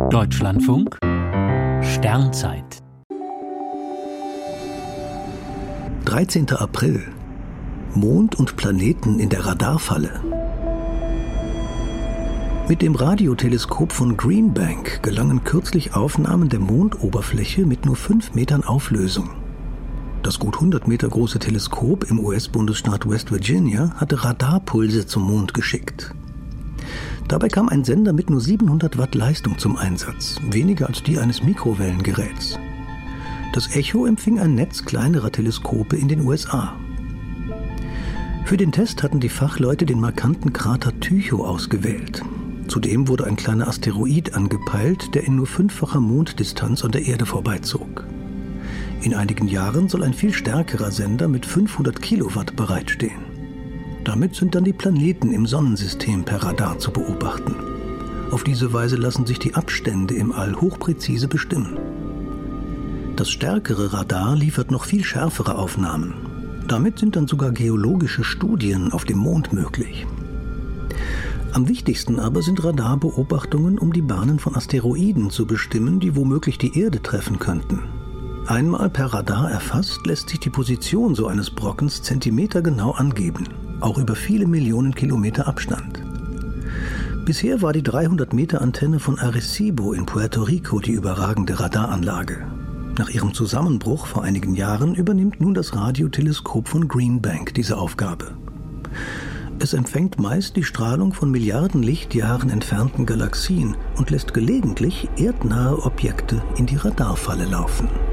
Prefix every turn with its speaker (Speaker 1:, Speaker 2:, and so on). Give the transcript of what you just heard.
Speaker 1: Deutschlandfunk Sternzeit
Speaker 2: 13. April. Mond und Planeten in der Radarfalle. Mit dem Radioteleskop von Green Bank gelangen kürzlich Aufnahmen der Mondoberfläche mit nur 5 Metern Auflösung. Das gut 100 Meter große Teleskop im US-Bundesstaat West Virginia hatte Radarpulse zum Mond geschickt. Dabei kam ein Sender mit nur 700 Watt Leistung zum Einsatz, weniger als die eines Mikrowellengeräts. Das Echo empfing ein Netz kleinerer Teleskope in den USA. Für den Test hatten die Fachleute den markanten Krater Tycho ausgewählt. Zudem wurde ein kleiner Asteroid angepeilt, der in nur 5-facher Monddistanz an der Erde vorbeizog. In einigen Jahren soll ein viel stärkerer Sender mit 500 Kilowatt bereitstehen. Damit sind dann die Planeten im Sonnensystem per Radar zu beobachten. Auf diese Weise lassen sich die Abstände im All hochpräzise bestimmen. Das stärkere Radar liefert noch viel schärfere Aufnahmen. Damit sind dann sogar geologische Studien auf dem Mond möglich. Am wichtigsten aber sind Radarbeobachtungen, um die Bahnen von Asteroiden zu bestimmen, die womöglich die Erde treffen könnten. Einmal per Radar erfasst, lässt sich die Position so eines Brockens zentimetergenau angeben, auch über viele Millionen Kilometer Abstand. Bisher war die 300-Meter-Antenne von Arecibo in Puerto Rico die überragende Radaranlage. Nach ihrem Zusammenbruch vor einigen Jahren übernimmt nun das Radioteleskop von Green Bank diese Aufgabe. Es empfängt meist die Strahlung von Milliarden Lichtjahren entfernten Galaxien und lässt gelegentlich erdnahe Objekte in die Radarfalle laufen.